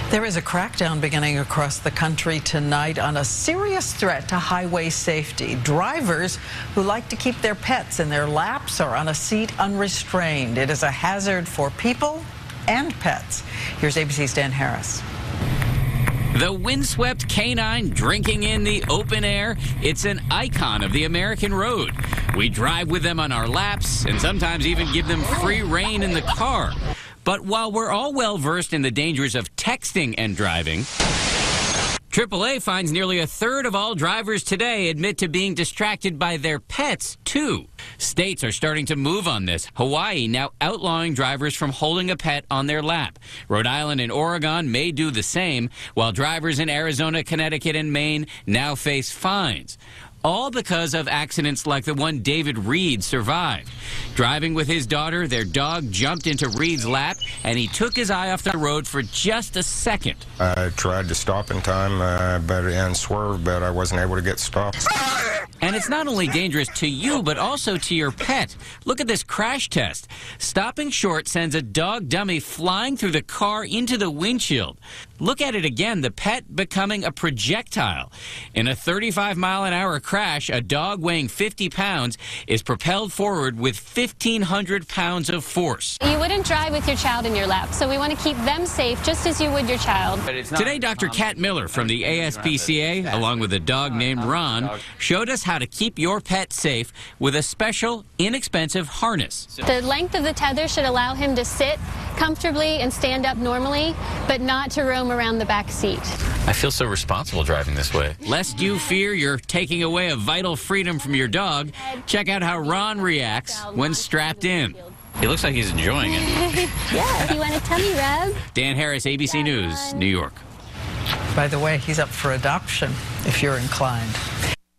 There is a crackdown beginning across the country tonight on a serious threat to highway safety. Drivers who like to keep their pets in their laps or on a seat unrestrained. It is a hazard for people and pets. Here's ABC's Dan Harris. The windswept canine drinking in the open air, it's an icon of the American road. We drive with them on our laps and sometimes even give them free rein in the car. But while we're all well versed in the dangers of texting and driving, AAA finds nearly a third of all drivers today admit to being distracted by their pets, too. States are starting to move on this. Hawaii now outlawing drivers from holding a pet on their lap. Rhode Island and Oregon may do the same, while drivers in Arizona, Connecticut, and Maine now face fines. All because of accidents like the one David Reed survived. Driving with his daughter, their dog jumped into Reed's lap, and he took his eye off the road for just a second. I tried to stop in time and swerve, but I wasn't able to get stopped. And it's not only dangerous to you, but also to your pet. Look at this crash test. Stopping short sends a dog dummy flying through the car into the windshield. Look at it again, the pet becoming a projectile. In a 35-mile-an-hour crash, a dog weighing 50 pounds is propelled forward with 1,500 pounds of force. You wouldn't drive with your child in your lap, so we want to keep them safe just as you would your child. Today, Dr. Kat Miller from the ASPCA, along with a dog named Ron, showed us how to keep your pet safe with a special, inexpensive harness. The length of the tether should allow him to sit comfortably and stand up normally, but not to roam around the back seat. I feel so responsible driving this way. Lest you fear you're taking away a vital freedom from your dog, check out how Ron reacts when strapped in. He looks like he's enjoying it. Yeah, you want a tummy rub? Dan Harris, ABC News, New York. By the way, he's up for adoption if you're inclined.